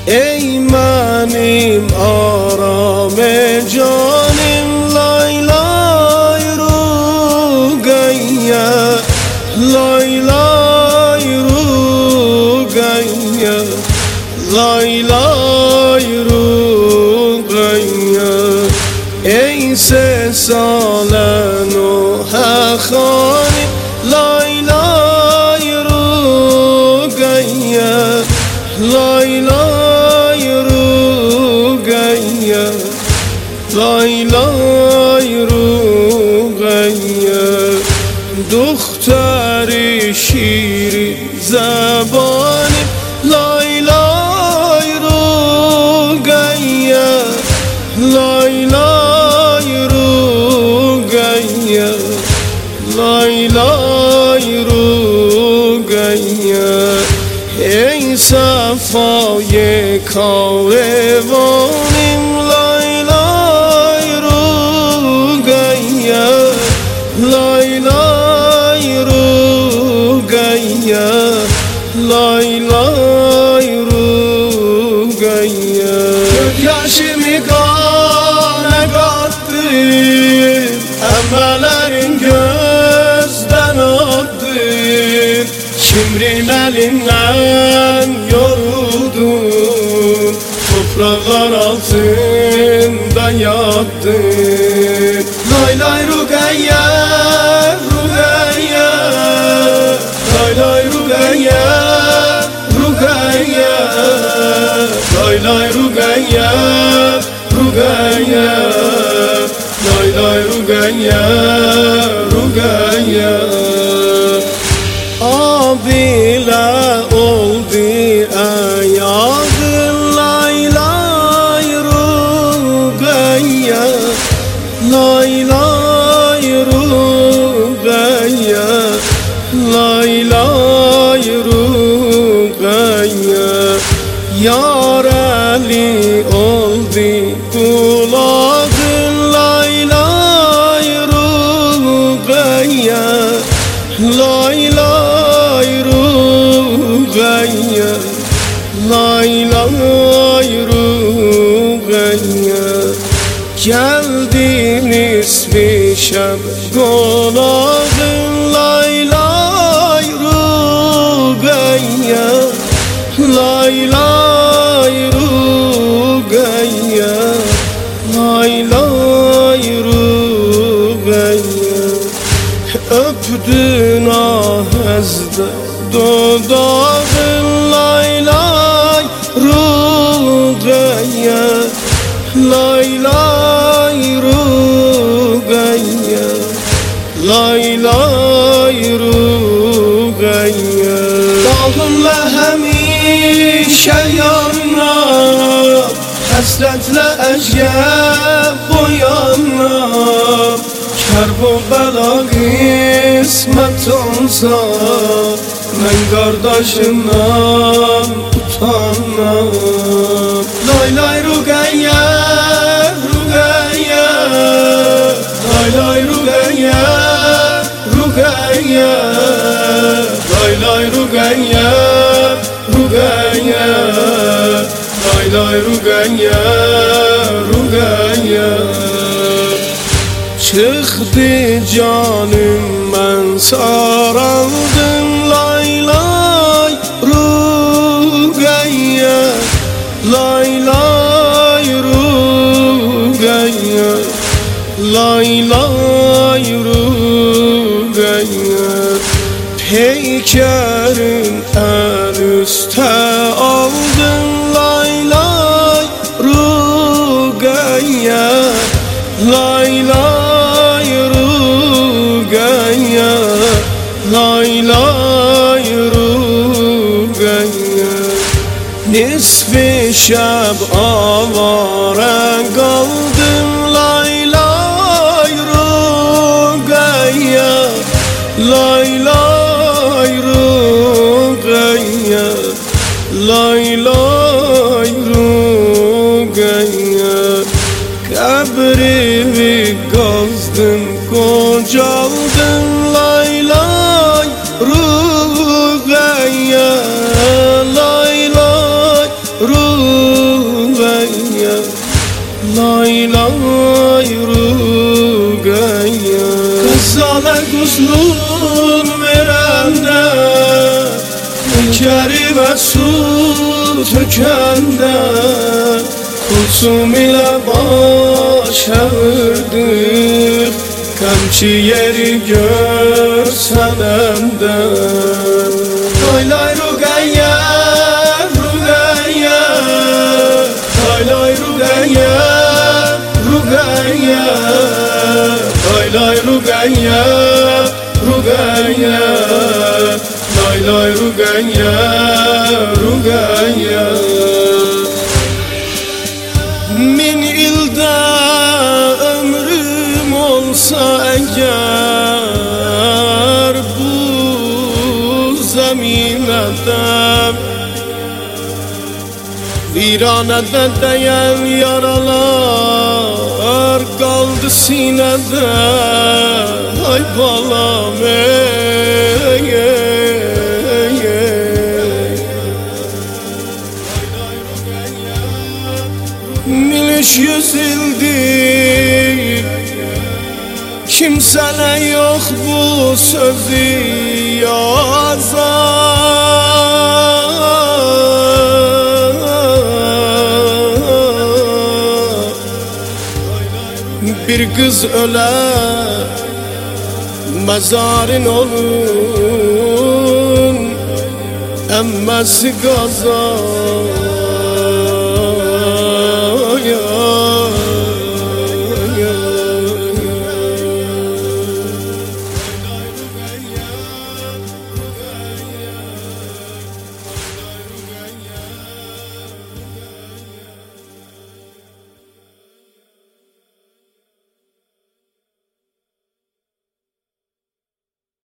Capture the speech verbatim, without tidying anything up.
Ey benim arame canım lay lay Rugayye, lay lay Rugayye, lay lay Rugayye. Ey ses alen o hakhani lay lay Rugayye, lay lay Rugayye, lay lay Rugayye. Duhtari şiri zabani lay lay Rugayye, lay lay Rugayye, lay lay Rugayye. Ey safayı kahvevanim lay lay Rugayye, lay lay Rugayye, lay lay Rugayye. Gözyaşımı kana kattın, emmelerin gözden attın. Şimrin elinden yoruldum, topraklar altında yattın. Lay lay Rugayye, Rugayye, lay lay Rugayye, Rugayye, lay lay Rugayye, Rugayye, lay lay Rugayye, Rugayye. Abile oldu ayağın lay lay Rugayye, lay lay Rugayye, lay lay Rugayye. Yar eli oldu kulağın lay lay Rugayye, lay lay Rugayye, lay lay Rugayye. Geldin ismi şeb konağın lay lay Rugayye, lay lay Rugayye, lay lay Rugayye. Öpdün ahezde dudağın lay lay Rugayye, lay lay Rugayye, lay lay Rugayye. Dağınla hemişe yanına, hasretle ecgeb boyanına. Kerbo bela kısmet olsa, ben kardeşimden utanmam. Lay lay Rugayye, Rugayye, lay lay Rugayye, Rugayye, lay lay Rugayye, Rugayye, lay lay Rugayye, Rugayye. Çıktı canım ben saraldım lay lay Rugayye, lay lay Rugayye, lay lay Rugayye. Peykerin el üste aldım lay lay Rugayye, lay lay Rugayye, lay lay Rugayye. Nisfi şeb avare kaldım lay lay Rugayye, lay lay Rugayye, lay lay Rugayye. Kabrimi kazdım kocaldım lay lay Rugayye, lay lay Rugayye. Şəkəri və su tökəndə Qulçum ilə baş əvirdir Qəmçi yeri görsənəmdə Laylay Ruqəyyə, Ruqəyyə Laylay Ruqəyyə, Ruqəyyə Laylay Ruqəyyə, Ruqəyyə Laylay Ruqəyyə, Ruqəyyə Min ildə ömrüm olsa əgər bu zəminədə Viranədə dəyən yaralar qaldı sinədə Ay balam ey, ey, ey. Min üç yüz ildir kimsələ yox bu sözü yazar Bir qız ölər məzarın olun Əmməsi qazar